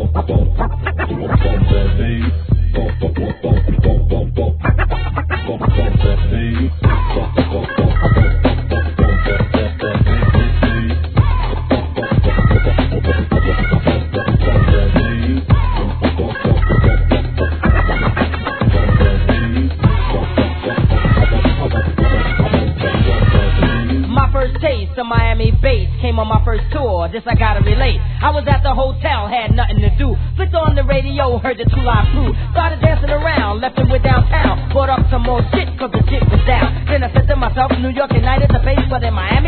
This I gotta relate. I was at the hotel, had nothing to do. Flicked on the radio, heard the Two Live Crew. Started dancing around, left them with downtown. Brought up some more shit, cause the shit was down. Then I said to myself, New York United, the place, but in Miami.